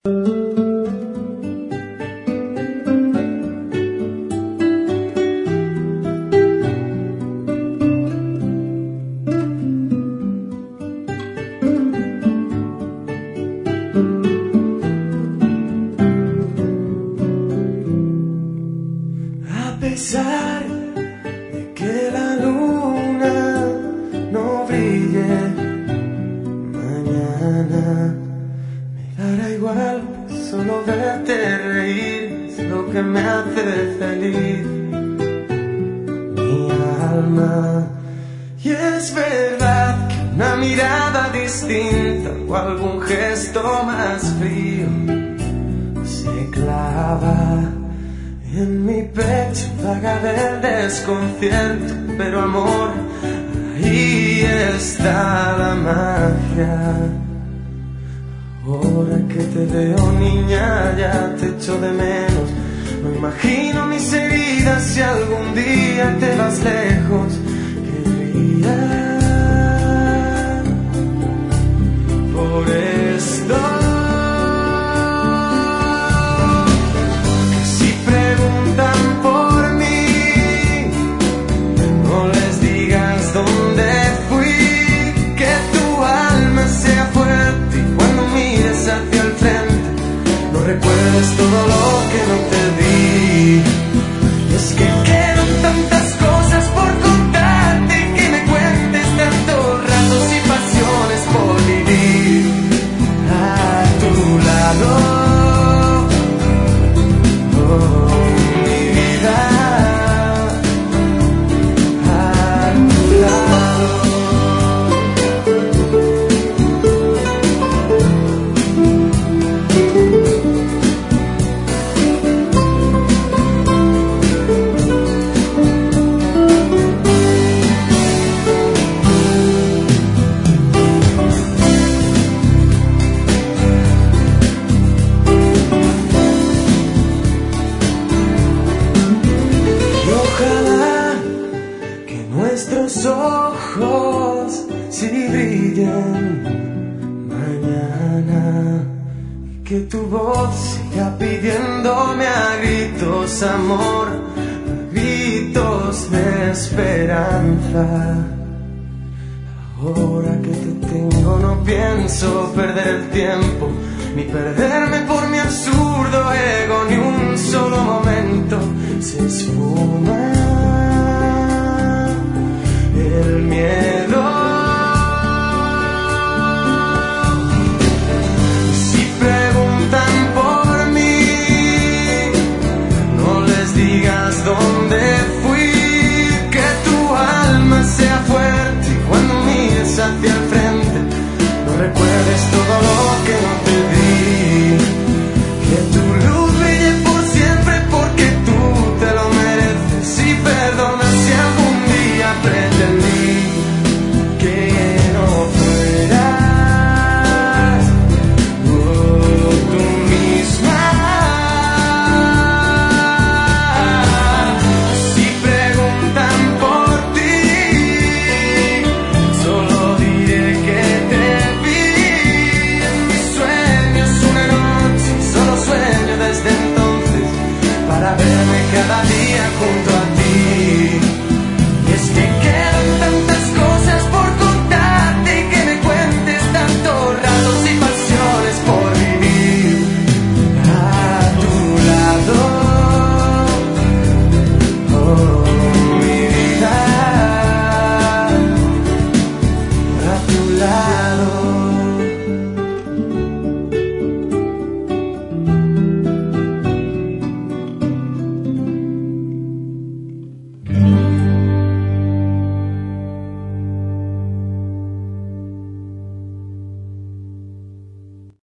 A pesar de que la luna no brille mañana, me dará igual, pues solo verte reír es lo que me hace feliz mi alma. Y es verdad que una mirada distinta o algún gesto más frío se clava en mi pecho, vaga del desconcierto, pero amor, ahí está la magia. Ahora que te veo, niña, ya te echo de menos. No imagino mis heridas si algún día te vas lejos. Querría por esto hacia el frente, no recuerdes todo lo que no te di. Y es que quedan tantas cosas por contarte, que me cuentes tantos ratos y pasiones por vivir a tu lado. Oh, mi vida, a tu lado. Nuestros ojos si brillen mañana, y que tu voz siga pidiéndome a gritos amor, a gritos de esperanza. Ahora que te tengo no pienso perder el tiempo, ni perderme por mi absurdo ego, ni un solo momento se esfuma.